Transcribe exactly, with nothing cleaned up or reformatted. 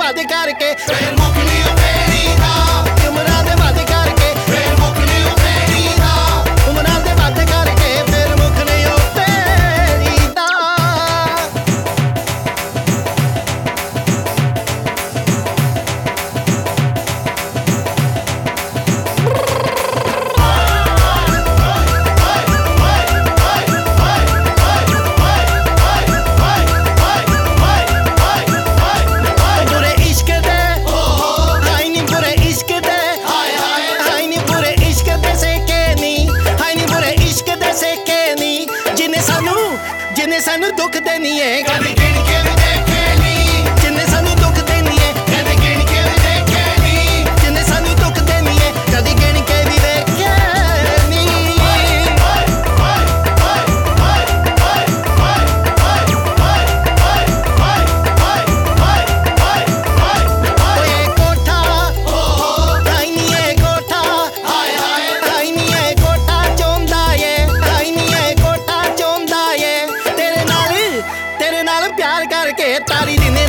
ਵੱਧ ਕਰਕੇ ਫੇਰ ਮੁੱਕਣੀ ਓ ਫੇਰੀ ਦਾ ਉਮਰਾਂ ਦੇ ਵੱਧ ਕਰਕੇ ਫੇਰ ਮੁੱਕਣੀ ਓ ਫੇਰੀ ਦਾ ਉਮਰਾਂ ਦੇ ਵੱਧ ਕਰਕੇ ਫੇਰ ਮੁੱਕਣੀ ਓ ਫੇਰੀ ਦਾ जिन्हें सानू दुख देनी है कभी गिन के भी देखे नहीं जिन्हें सानू दुख देनी है कभी गिन के भी देखे नहीं जिन्हें सानू दुख देनी है कभी गिन के भी देखे प्यार करके तारी दिन